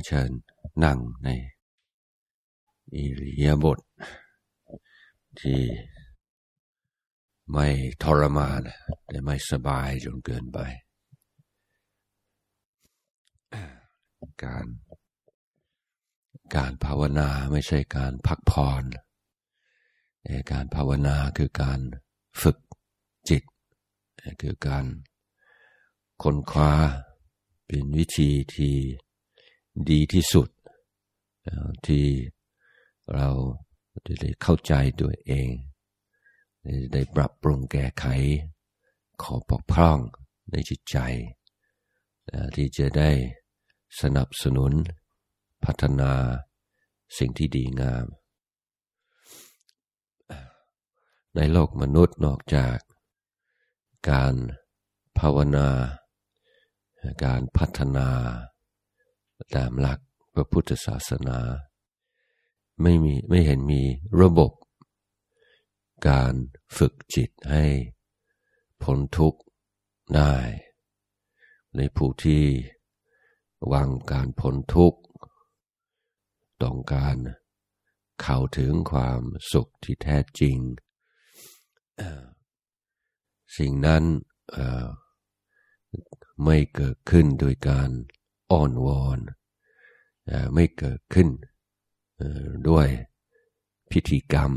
เชิญนั่งในอิริยาบถที่ไม่ทรมานแต่ไม่สบายจนเกินไปการภาวนาไม่ใช่การพักผ่อนแต่การภาวนาคือการฝึกจิตคือการค้นคว้าเป็นวิธีที่ดีที่สุดที่เราจะได้เข้าใจตัวเองได้ปรับปรุงแก้ไขข้อบกพร่องในจิตใจที่จะได้สนับสนุนพัฒนาสิ่งที่ดีงามในโลกมนุษย์นอกจากการภาวนาการพัฒนาตามหลักพระพุทธศาสนาไม่เห็นมีระบบการฝึกจิตให้พ้นทุกข์ได้ในผู้ที่หวังการพ้นทุกข์ต้องการเข้าถึงความสุขที่แท้จริงสิ่งนั้นไม่เกิดขึ้นโดยการอ้อนวอนไม่เกิดขึ้นด้วยพิธีกรรม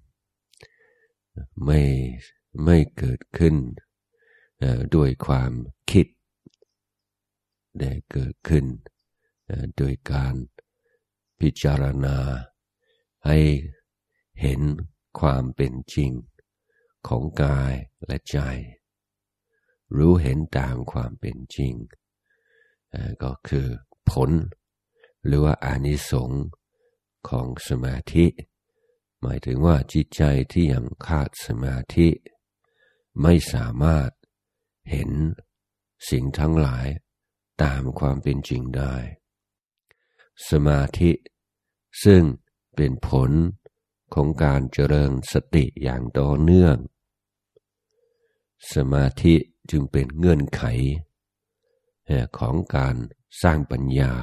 ไม่เกิดขึ้นด้วยความคิดแต่เกิดขึ้นโดยการพิจารณาให้เห็นความเป็นจริงของกายและใจรู้เห็นตามความเป็นจริงก็คือผลหรือว่าอานิสงส์ของสมาธิหมายถึงว่าจิตใจที่ยังขาดสมาธิไม่สามารถเห็นสิ่งทั้งหลายตามความเป็นจริงได้สมาธิซึ่งเป็นผลของการเจริญสติอย่างต่อเนื่องสมาธิจึงเป็นเงื่อนไขของการสร้างปัญญา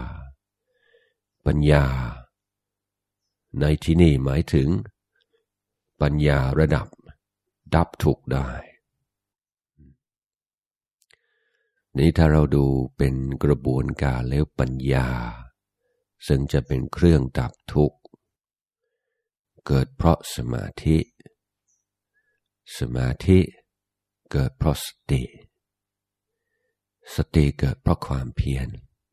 ในที่นี้หมายถึงปัญญาระดับดับทุกข์ได้นี้ถ้าเราดูเป็นกระบวนการแล้วปัญญาซึ่งจะเป็นเครื่องดับทุกข์เกิดเพราะสมาธิเกิดเพราะสติเกิดเพราะความเพียร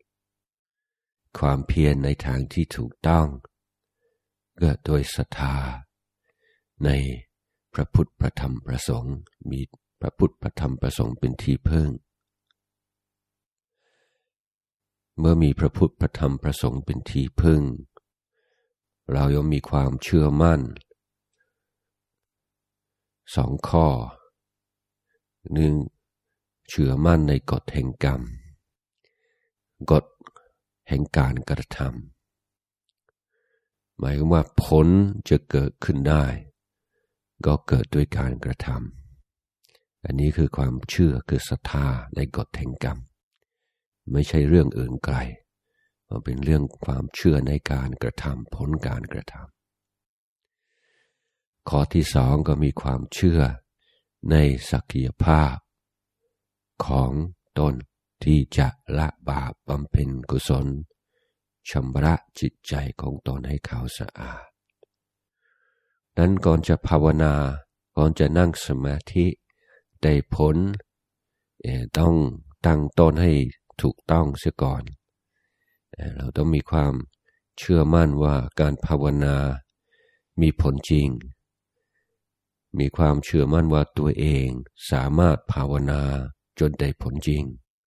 ในทางที่ถูกต้องเกิดโดยศรัทธาในพระพุทธพระธรรมพระสงฆ์มีพระพุทธพระธรรมพระสงฆ์เป็นที่พึ่งเมื่อมีพระพุทธพระธรรมพระสงฆ์เป็นที่พึ่งเราย่อมมีความเชื่อมั่นสองข้อหนึ่งเชื่อมั่นในกฎแห่งกรรมกฎแห่งการกระทำหมายความว่าผลจะเกิดขึ้นได้ก็เกิดด้วยการกระทำอันนี้คือความเชื่อคือศรัทธาในกฎแห่งกรรมไม่ใช่เรื่องอื่นไกลมันเป็นเรื่องความเชื่อในการกระทำผลการกระทำข้อที่สองก็มีความเชื่อในศักยภาพของตนที่จะละบาปบำเพ็ญกุศลชำระจิตใจของตนให้ขาวสะอาดนั้นก่อนจะภาวนาก่อนจะนั่งสมาธิได้ผลต้องตั้งต้นให้ถูกต้องเสียก่อนเราต้องมีความเชื่อมั่นว่าการภาวนามีผลจริงมีความเชื่อมั่นว่าตัวเองสามารถภาวนาจนได้ผลจริง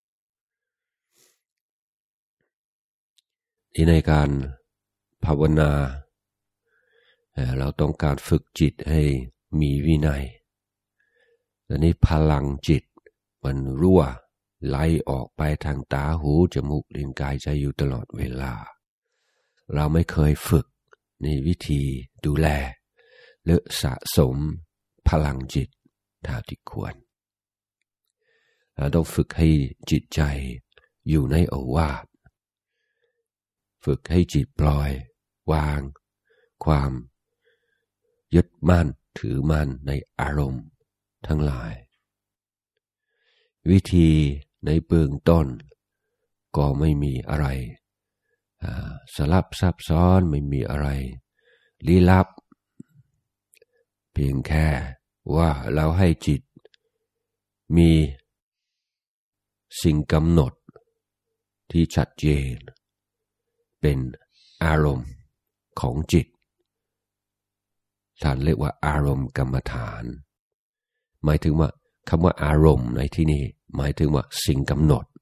ที่ในการภาวนาเราต้องการฝึกจิตให้มีวินัยและนี้พลังจิตมันรั่วไหลออกไปทางตาหูจมูกลิ้นกายใจอยู่ตลอดเวลาเราไม่เคยฝึกในวิธีดูแลหรือสะสมพลังจิตเท่าที่ควรเราต้องฝึกให้จิตใจอยู่ในโอวาทฝึกให้จิตปล่อยวางความยึดมั่นถือมั่นในอารมณ์ทั้งหลายวิธีในเบื้องต้นก็ไม่มีอะไรสลับซับซ้อนไม่มีอะไรลี้ลับเพียงแค่ว่าเราให้จิตมีสิ่งกำหนดที่ชัดเจนเป็นอารมณ์ของจิตท่านเรียกว่าอารมณ์กรรมฐานหมายถึงว่าคำว่าอารมณ์ในที่นี้หมายถึงว่าสิ่งกำหนด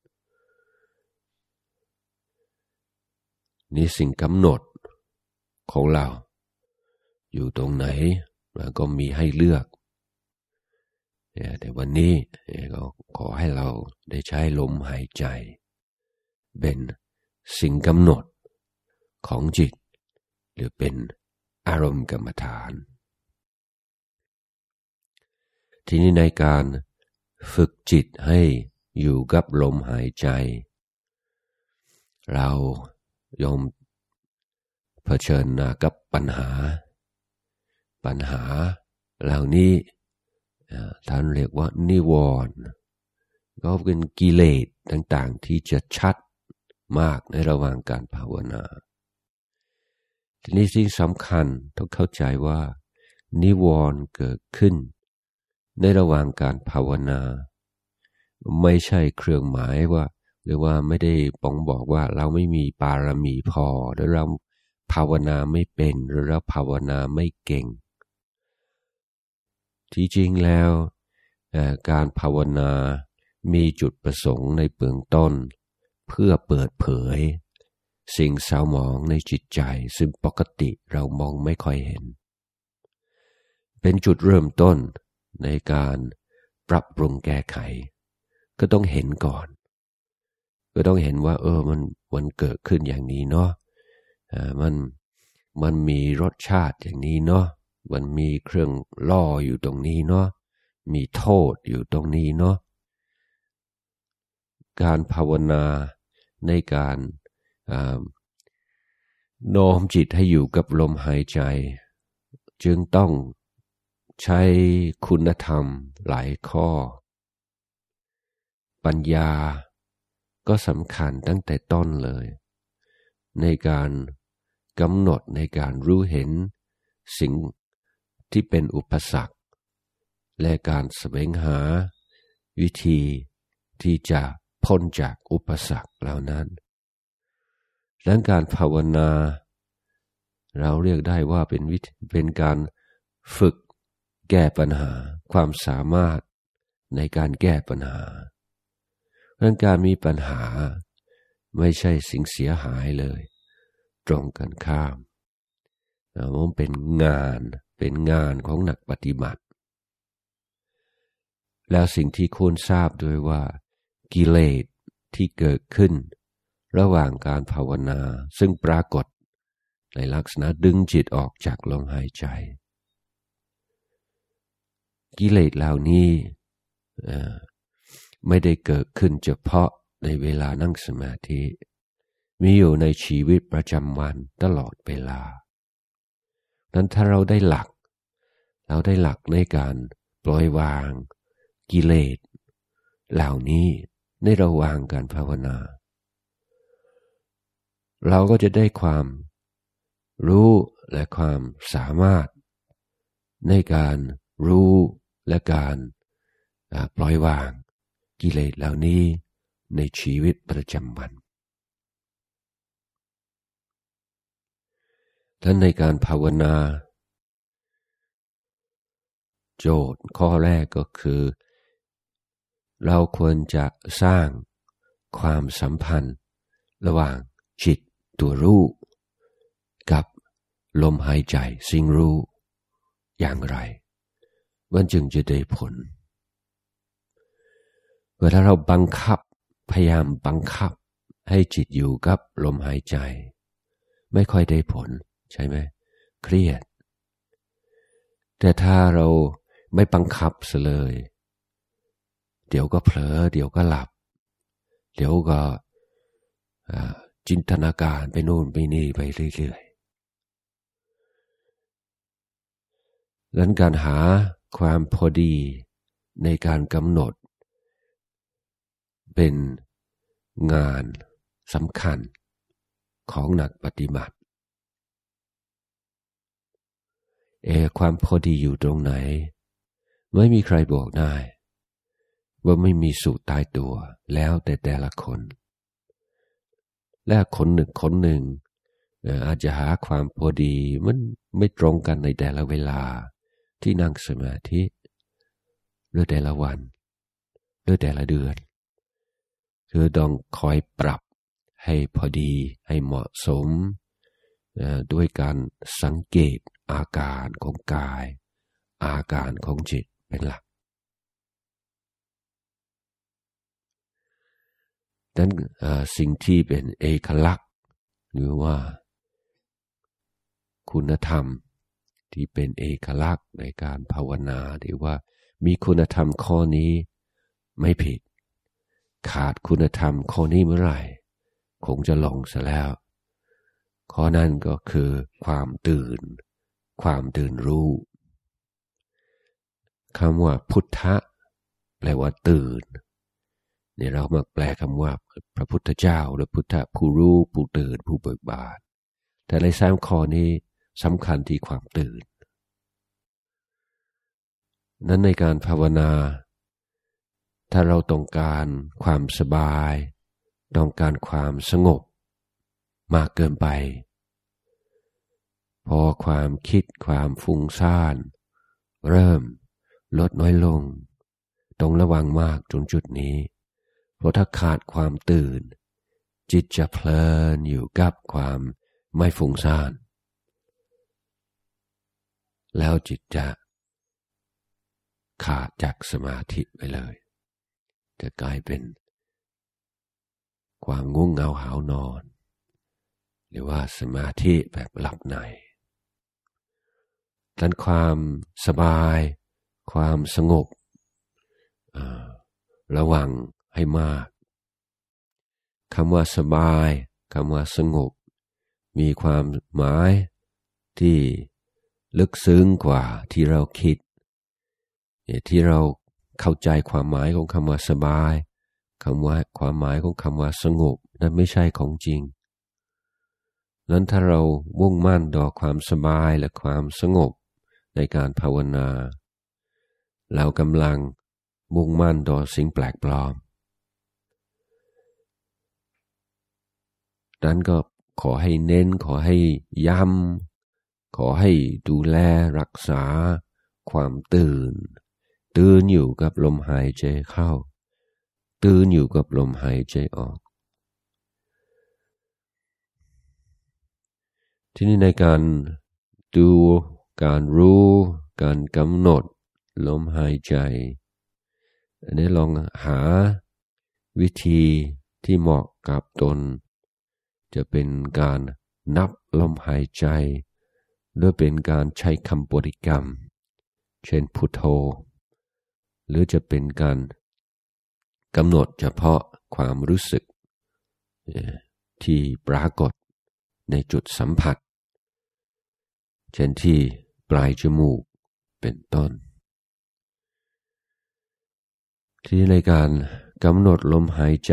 นี่สิ่งกำหนดของเราอยู่ตรงไหนมันก็มีให้เลือกแต่วันนี้ก็ขอให้เราได้ใช้ลมหายใจเป็นสิ่งกำหนดของจิตหรือเป็นอารมณ์กรรมฐานทีนี้ในการฝึกจิตให้อยู่กับลมหายใจเรายอมเผชิญหน้ากับปัญหาเหล่านี้ท่านเรียกว่านิวรณ์ก็เป็นกิเลสต่างๆที่จะชัดมากในระหว่างการภาวนาทีนี้สิ่งสำคัญต้องเข้าใจว่านิวรณ์เกิดขึ้นในระหว่างการภาวนาไม่ใช่เครื่องหมายว่าหรือว่าไม่ได้บอกว่าเราไม่มีบารมีพอหรือเราภาวนาไม่เป็นหรือเราภาวนาไม่เก่งที่จริงแล้วการภาวนามีจุดประสงค์ในเบื้องต้นเพื่อเปิดเผยสิ่งเศร้าหมองในจิตใจซึ่งปกติเรามองไม่ค่อยเห็นเป็นจุดเริ่มต้นในการปรับปรุงแก้ไขก็ต้องเห็นก่อนก็ต้องเห็นว่ามันเกิดขึ้นอย่างนี้เนาะมันมีรสชาติอย่างนี้เนาะมันมีเครื่องล่ออยู่ตรงนี้เนาะมีโทษอยู่ตรงนี้เนาะการภาวนาในการโน้มจิตให้อยู่กับลมหายใจจึงต้องใช้คุณธรรมหลายข้อปัญญาก็สำคัญตั้งแต่ต้นเลยในการกำหนดในการรู้เห็นสิ่งที่เป็นอุปสรรคและการแสวงหาวิธีที่จะพ้นจากอุปสรรคเหล่านั้นดังการภาวนาเราเรียกได้ว่าเป็นการฝึกแก้ปัญหาความสามารถในการแก้ปัญหาเรื่องการมีปัญหาไม่ใช่สิ่งเสียหายเลยตรงกันข้ามมันเป็นงานของนักปฏิบัติแล้วสิ่งที่ควรทราบด้วยว่ากิเลสที่เกิดขึ้นระหว่างการภาวนาซึ่งปรากฏในลักษณะดึงจิตออกจากลมหายใจกิเลสเหล่านี้ไม่ได้เกิดขึ้นเฉพาะในเวลานั่งสมาธิมีอยู่ในชีวิตประจำวันตลอดเวลานั้นถ้าเราได้หลักในการปล่อยวางกิเลสเหล่านี้ในระหว่างการภาวนาเราก็จะได้ความรู้และความสามารถในการรู้และการปล่อยวางกิเลสเหล่านี้ในชีวิตประจำวันและในการภาวนาโจทย์ข้อแรกก็คือเราควรจะสร้างความสัมพันธ์ระหว่างจิตตัวรู้กับลมหายใจสิ่งรู้อย่างไรมันจึงจะได้ผลเวลาเราพยายามบังคับให้จิตอยู่กับลมหายใจไม่ค่อยได้ผลใช่ไหมเครียดแต่ถ้าเราไม่บังคับซะเลยเดี๋ยวก็เผลอเดี๋ยวก็หลับเดี๋ยวก็จินตนาการไปโน่นไปนี่ไปเรื่อยๆดังนั้นการหาความพอดีในการกำหนดเป็นงานสำคัญของนักปฏิบัติความพอดีอยู่ตรงไหนไม่มีใครบอกได้ว่าไม่มีสูตรตายตัวแล้วแต่ละคนและคนหนึ่งอาจจะหาความพอดีมันไม่ตรงกันในแต่ละเวลาที่นั่งสมาธิหรือแต่ละวันหรือแต่ละเดือนคือต้องคอยปรับให้พอดีให้เหมาะสมด้วยการสังเกตอาการของกายอาการของจิตเป็นหลักดังนั้นสิ่งที่เป็นเอกลักษณ์หรือว่าคุณธรรมที่เป็นเอกลักษณ์ในการภาวนาหรือว่ามีคุณธรรมข้อนี้ไม่ผิดขาดคุณธรรมข้อนี้เมื่อไหร่คงจะหลงซะแล้วข้อนั้นก็คือความตื่นรู้คำว่าพุทธะแปลว่าตื่นเนี่ยเรามาแปลคำว่าพระพุทธเจ้าหรือพุทธะผู้รู้ผู้ตื่นผู้เบิกบานแต่ใน3ข้อนี้สำคัญที่ความตื่นนั้นในการภาวนาถ้าเราต้องการความสบายต้องการความสงบมากเกินไปพอความคิดความฟุ้งซ่านเริ่มลดน้อยลงต้องระวังมากจนจุดนี้เพราะถ้าขาดความตื่นจิตจะเพลินอยู่กับความไม่ฟุ้งซ่านแล้วจิตจะขาดจากสมาธิไปเลยจะกลายเป็นความง่วงเหงาหาวนอนหรือว่าสมาธิแบบหลับในดังนั้นความสบายความสงบระวังให้มากคำว่าสบายคำว่าสงบมีความหมายที่ลึกซึ้งกว่าที่เราคิดที่เราเข้าใจความหมายของคำว่าสบายความหมายของคำว่าสงบนั้นไม่ใช่ของจริงนั้นถ้าเรามุ่งมั่นต่อความสบายและความสงบในการภาวนาเรากำลังมุ่งมั่นต่อสิ่งแปลกปลอมนั้นก็ขอให้เน้นขอให้ย้ำขอให้ดูแลรักษาความตื่นอยู่กับลมหายใจเข้าตื่นอยู่กับลมหายใจออกทีนี้ในการดูการรู้การกำหนดลมหายใจอันนี้ลองหาวิธีที่เหมาะกับตนจะเป็นการนับลมหายใจหรือเป็นการใช้คำบริกรรมเช่นพุทโธหรือจะเป็นการกำหนดเฉพาะความรู้สึกที่ปรากฏในจุดสัมผัสเช่นที่ปลายจมูกเป็นต้นที่ในการกำหนดลมหายใจ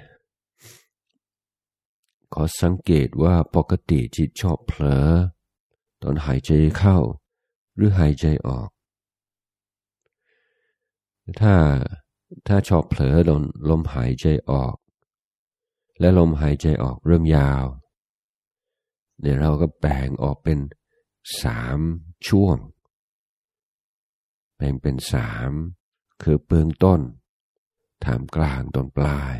ขอสังเกตว่าปกติจิตชอบเผลอตอนหายใจเข้าหรือหายใจออกถ้าชอบเผลอโดนลมหายใจออกและลมหายใจออกเริ่มยาวเนี่ยเราก็แบ่งออกเป็น3ช่วงแบ่งเป็น3คือเบื้องต้นท่ามกลางตอนปลาย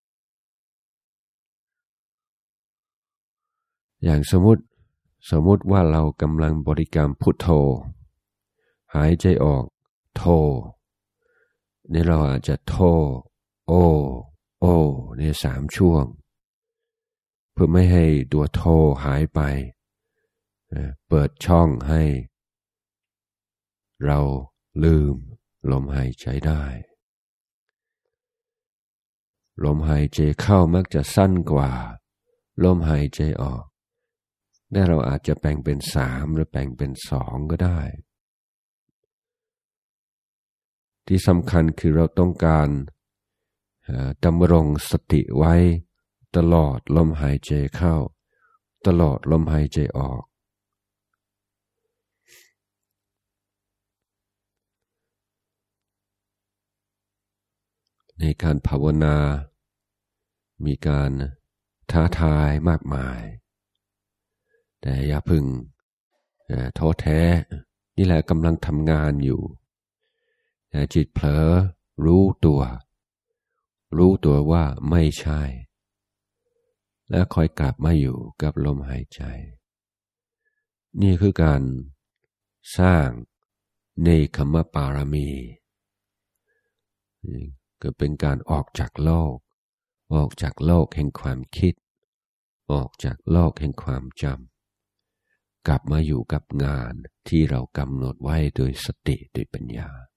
อย่างสมมติว่าเรากำลังบริกรรมพุทโธหายใจออกโธนี่เราอาจจะโธโอเนี่ย3ช่วงเพื่อไม่ให้ตัวโธหายไปเปิดช่องให้เราลืมลมหายใจได้ลมหายใจเข้ามักจะสั้นกว่าลมหายใจออกและเราอาจจะแบ่งเป็น3หรือแบ่งเป็น2ก็ได้ที่สำคัญคือเราต้องการดำรงสติไว้ตลอดลมหายใจเข้าตลอดลมหายใจออกในการภาวนามีการท้าทายมากมายแต่อย่าพึงท้อแท้นี่แหละกำลังทำงานอยู่จิตเผลอรู้ตัวว่าไม่ใช่และคอยกลับมาอยู่กับลมหายใจนี่คือการสร้างเนกขัมมปารมีก็เป็นการออกจากโลกแห่งความคิดออกจากโลกแห่งความจำกลับมาอยู่กับงานที่เรากำหนดไว้โดยสติโดยปัญญา